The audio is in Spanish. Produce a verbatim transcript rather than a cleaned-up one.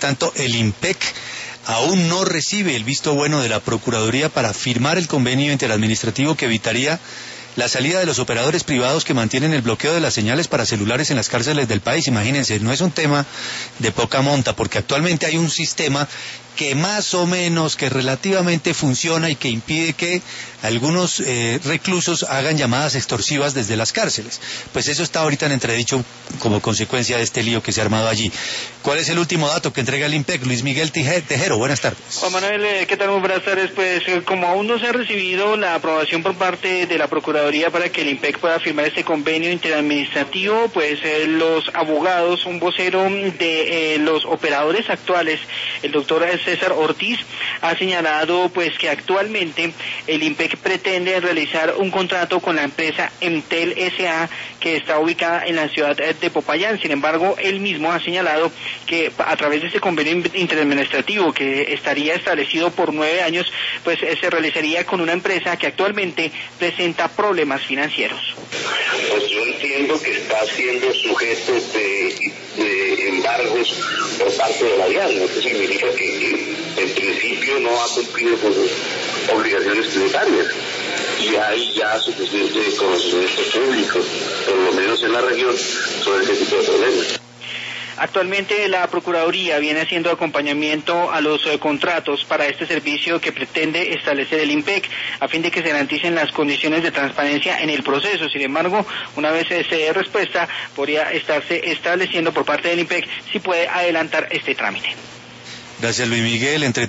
tanto, el IMPEC aún no recibe el visto bueno de la Procuraduría para firmar el convenio interadministrativo que evitaría la salida de los operadores privados que mantienen el bloqueo de las señales para celulares en las cárceles del país. Imagínense, no es un tema de poca monta, porque actualmente hay un sistema que más o menos, que relativamente funciona y que impide que algunos eh, reclusos hagan llamadas extorsivas desde las cárceles. Pues eso está ahorita en entredicho como consecuencia de este lío que se ha armado allí. ¿Cuál es el último dato que entrega el IMPEC? Luis Miguel Tejero, buenas tardes. Juan Manuel, ¿qué tal? Muy buenas tardes. Pues como aún no se ha recibido la aprobación por parte de la Procuraduría para que el IMPEC pueda firmar este convenio interadministrativo, pues eh, los abogados, un vocero de eh, los operadores actuales, el doctor César Ortiz, ha señalado pues que actualmente el IMPEC pretende realizar un contrato con la empresa Emtel S A que está ubicada en la ciudad de Popayán. Sin embargo, él mismo ha señalado que a través de este convenio interadministrativo que estaría establecido por nueve años, pues eh, se realizaría con una empresa que actualmente presenta problemas financieros. Pues yo entiendo que está siendo sujeto de, de embargos por parte de la DIAN. Eso significa que, que en principio no ha cumplido con sus obligaciones tributarias. Y hay ya suficiente conocimiento público, por lo menos en la región, sobre ese tipo de problemas. Actualmente la Procuraduría viene haciendo acompañamiento a los eh, contratos para este servicio que pretende establecer el IMPEC a fin de que se garanticen las condiciones de transparencia en el proceso. Sin embargo, una vez se dé respuesta, podría estarse estableciendo por parte del IMPEC si puede adelantar este trámite. Gracias, Luis Miguel. Entre